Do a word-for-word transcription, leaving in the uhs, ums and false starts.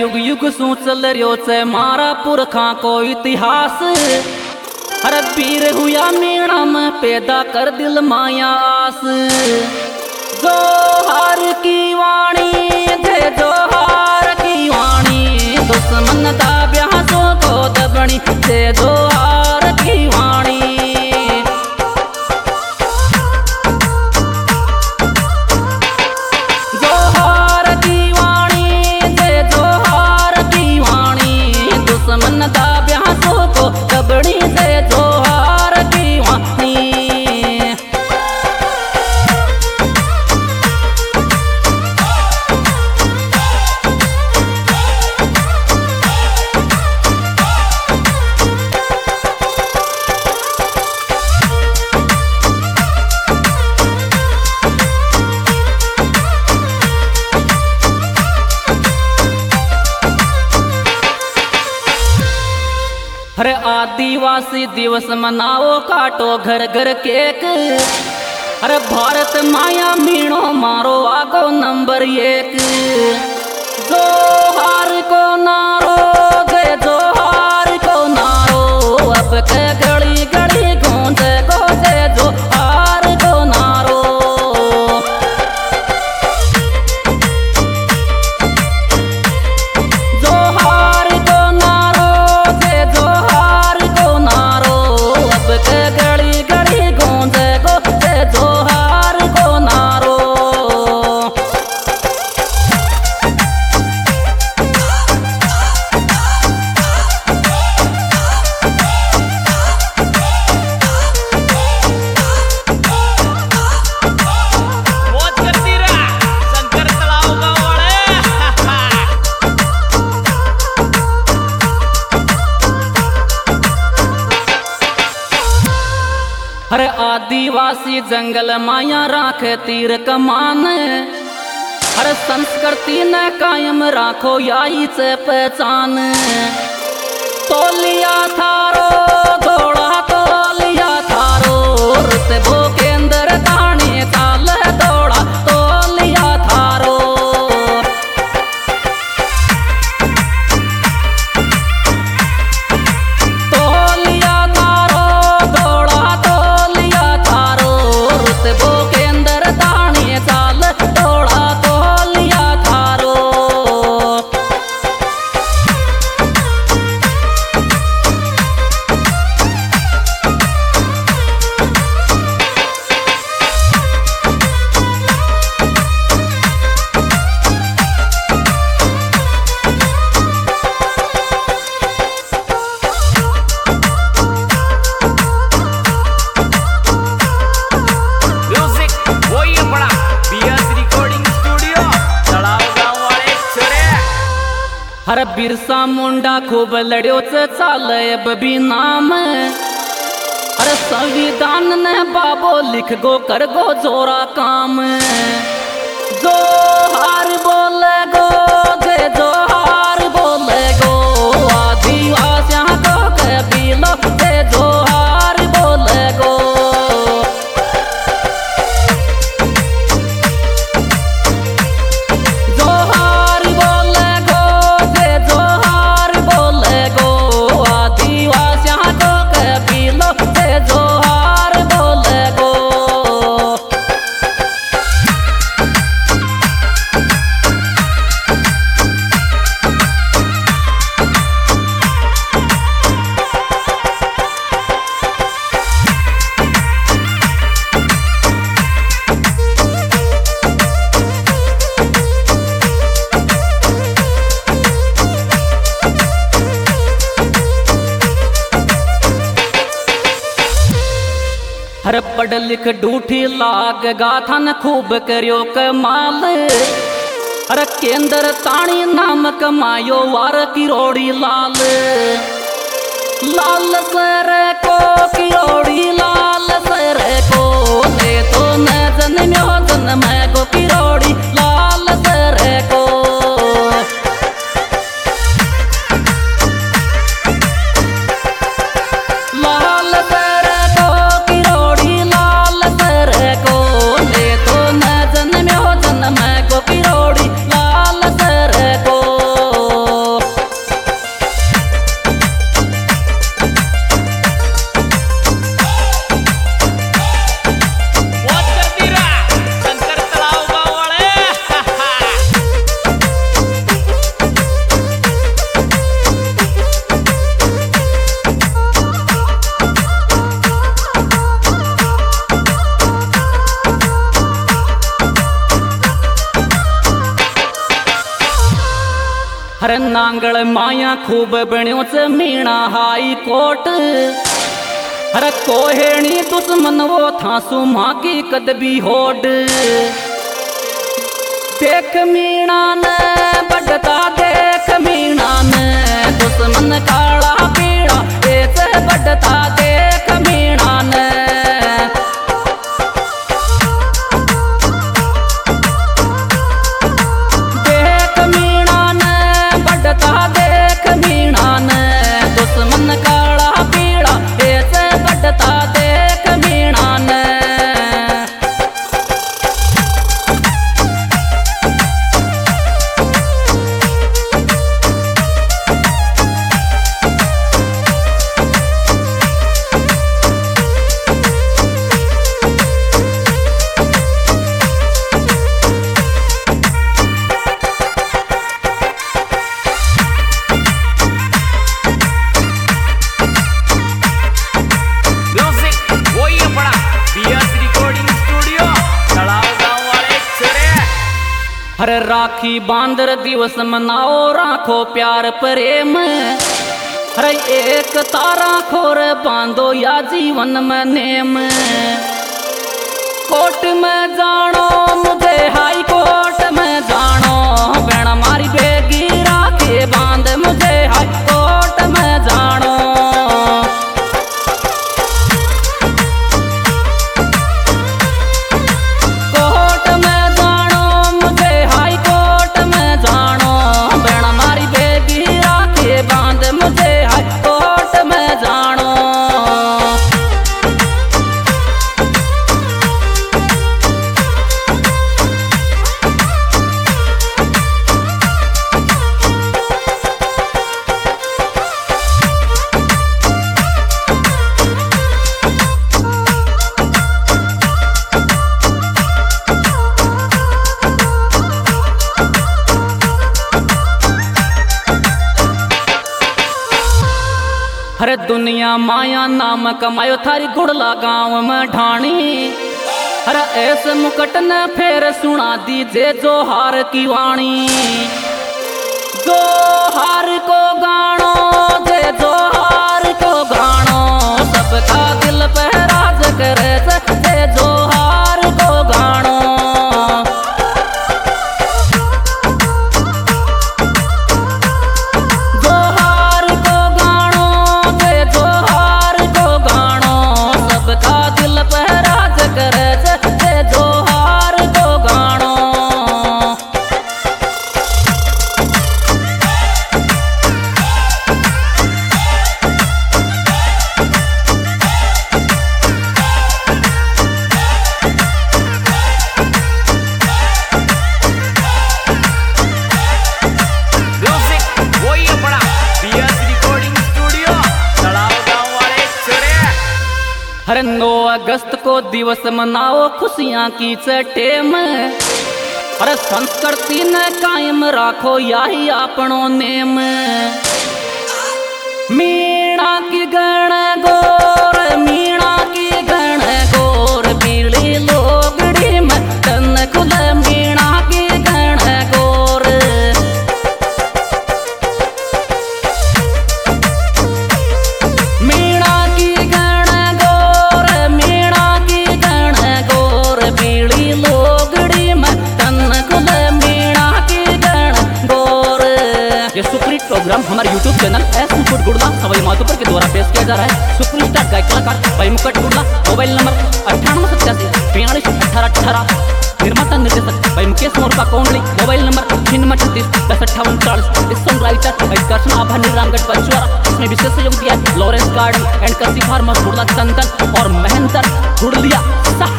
युग युग सू चल रियो से मारा पुरखा को इतिहास। अरे पीर हुआ मीणा में पैदा कर दिल माया आस। जोहार की वाणी थे जोहार की वाणी दुश्मन दा ब्यासो को दबणी थे जोहार की वाणी। जोहार की वाणी थे जोहार की वाणी दुश्मन दा ब्यासो को दबणी थे जोहार की वाणी। अरे आदिवासी दिवस मनाओ काटो घर घर केक। अरे भारत माया मीणो मारो आगो नंबर एक। जोहार को नारो जय जोहार को नारो अब के गली गली गूंजे गो जय जोहार को नारो। जोहार को नारो जय जोहार को नारो अब के गली गली गूंजे गो जय जोहार को नारो। अरे आदिवासी जंगल माया राखे तीर कमान। अरे संस्कृति न कायम राखो याई से पहचान। तोलिया थारो घोड़ा तोलिया थारो रुतबो के अंदर ताने चाल दौड़ा तोलिया थारो। तोलिया थारो घोड़ा तोलिया थारो रुतबो के अंदर ताने चाल दौड़ा तोलिया थारो। अरे बिरसा मुंडा खूब लड़ियो से चाले अब भी नाम। अरे संविधान ने बाबो लिख गो कर गो जोरा काम। जोहार बोले गो जय जोहार बोले गो आदिवासियों को कबीलो जय जोहार बोले गो। जोहार बोले गो जय जोहार बोले गो आदिवासियों को कबीलो जय जोहार बोले गो। अरे पढ़ लिख डूठी लाग गाथा न खूब करियो कमाल। अरे केंद्र ताणी नाम कमायो वार किरोड़ी लाल। लाल सर को किरोड़ी लाल सर को ले तो न जन्म्यो जन्म को किरोड़ी लाल सर को। लाल सर को किरोड़ी लाल सर को ले तो न जन्म्यो जन्म को किरोड़ी लाल सर को। हर नांगल माया खूब बण्यो च मीणा हाई कोट हर कोहेणी दुश्मन वो थासु माँ की कद भी होड देख मीणा ने बढ़ता देख मीणा ने दुश्मन काला पीड़ा ऐसे बढ़ता देख मीणा ने देख मीणा ने बढ़ता देख मीणा ने दुश्मन काला पीड़ा ऐसे बढ़ता देख मीणा ने हर राखी बांदर दिवस मनाओ राखो प्यार प्रेम हर एक तारा खोर बांधो या जीवन में नेम कोर्ट में जानो मुझे हाई कोर्ट में जानो बेड़ा मारी बेगी राखी बांध मुझे हाई कोर्ट में जानो हर दुनिया माया नाम कमायो थारी गुड़ला गांव में ढाणी हर ऐसे मुकट न फेर सुना दीजे जो हार की वाणी जो हार को गाणो जे जो हार को गाणो सबका दिल पे राज करे जे जो हार को गाणो हर नौ अगस्त को दिवस मनाओ खुशियां की टेम हर संस्कृति ने कायम राखो यही अपनो नेम मीणा की गण गोर मीणा की गण गोर पीली लोगड़ी में तन कुल मीणा की गण गोर मीणा की गण गोर मीणा की गण गोर पीली लोगड़ी में तन कुल मीणा की गण गोर। ये सुप्रीत प्रोग्राम हमारे YouTube channel S Mukut Gudla Sawai Madhopur के द्वारा पेश किया जा रहा है। सुप्रीत स्टार गायक कलाकार भाई मुकुट गुड़ला, मोबाइल नंबर अट्ठानवे सत्तासी बयालीस अठारह अठारह, निर्माता निर्देशक भाई मुकेश मोरका कोंडली, मोबाइल नंबर छिन्नवे छत्तीस दस अट्ठावन चालीस। इस सॉन्ग राइटर भाई कृष्ण आभानी रामगढ़ पंचवारा, इसमें विशेष सहयोग दिया लॉरेंस गार्डन एंड कृषि फार्मर गुड़ला चंदन और महेंद्र गुड़लिया।